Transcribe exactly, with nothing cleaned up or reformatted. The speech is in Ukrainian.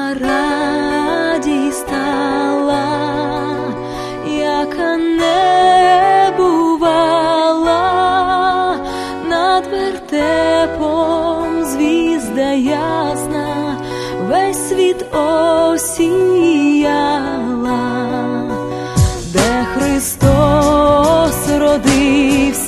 радість стала, яка не бувала, над вертепом звізда ясна весь світ осіяла, де Христос родився.